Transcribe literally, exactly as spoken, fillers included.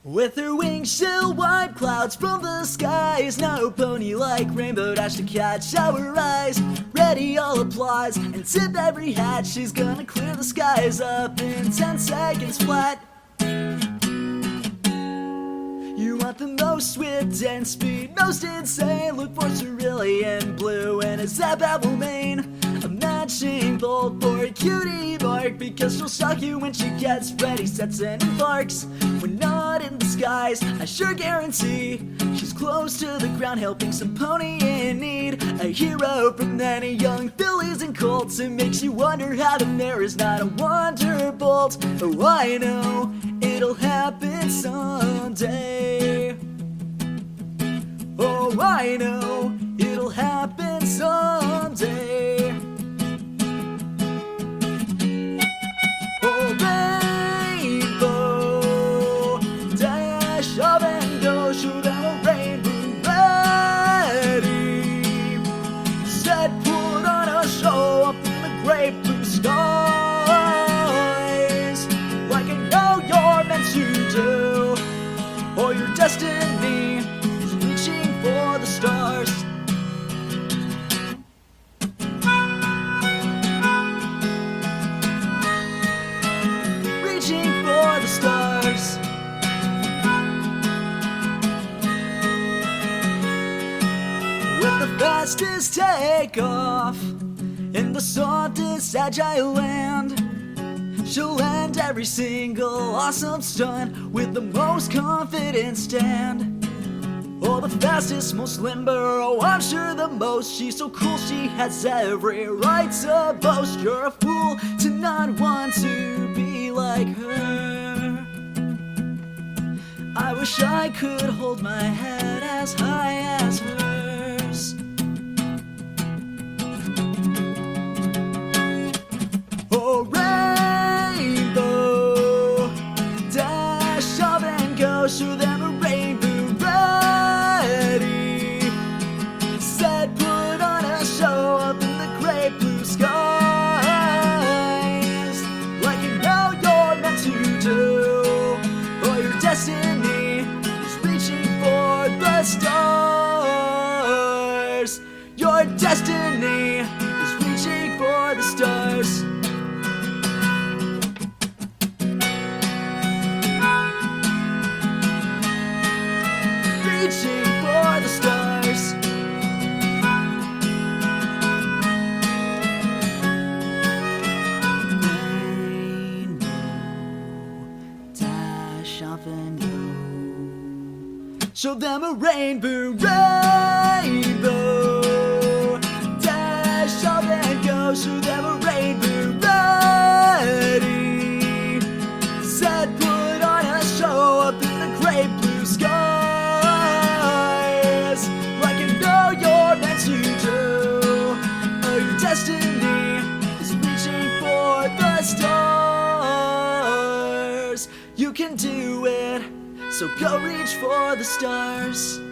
With her wings she'll wipe clouds from the skies. No pony like Rainbow Dash to catch our eyes. Ready all applause and tip every hat. She's gonna clear the skies up in ten seconds flat. You want the most wit and speed, most insane. Look for cerulean blue and a zap apple mane. A matching bolt for a cutie mark, because she'll shock you when she gets ready, sets and embarks. When not in disguise, I sure guarantee she's close to the ground, helping some pony in need. A hero from many young fillies and colts, it makes you wonder how the mare is not a wonderbolt. Oh, I know it'll happen someday. Oh, I know it'll happen someday. Oh, Rainbow Dash up and go, show them a rainbow ready. Set, put on a show up in the great blue skies, like I know you're meant to do, or your destiny is reaching for the stars. Reaching for the stars. With the fastest takeoff in the softest agile land, she'll land every single awesome stunt with the most confident stand. Oh, the fastest, most limber, oh, I'm sure the most. She's so cool, she has every right to boast. You're a fool to not want to be like her. I wish I could hold my head as high as hers. Oh, Rainbow Dash up and go, show them a rainbow ready. Set, put on a show up in the great blue skies, like you know you're meant to do, or your destiny is reaching for the stars. Your destiny is reaching for the stars. Reaching for the stars. Rainbow Dash up and go, show them a rainbow, rainbow dash up and go, show them a rainbow ready. Set, put on a show up in the great blue skies, like you know you're meant to do, or your destiny is reaching for the stars. You can do it, so go reach for the stars.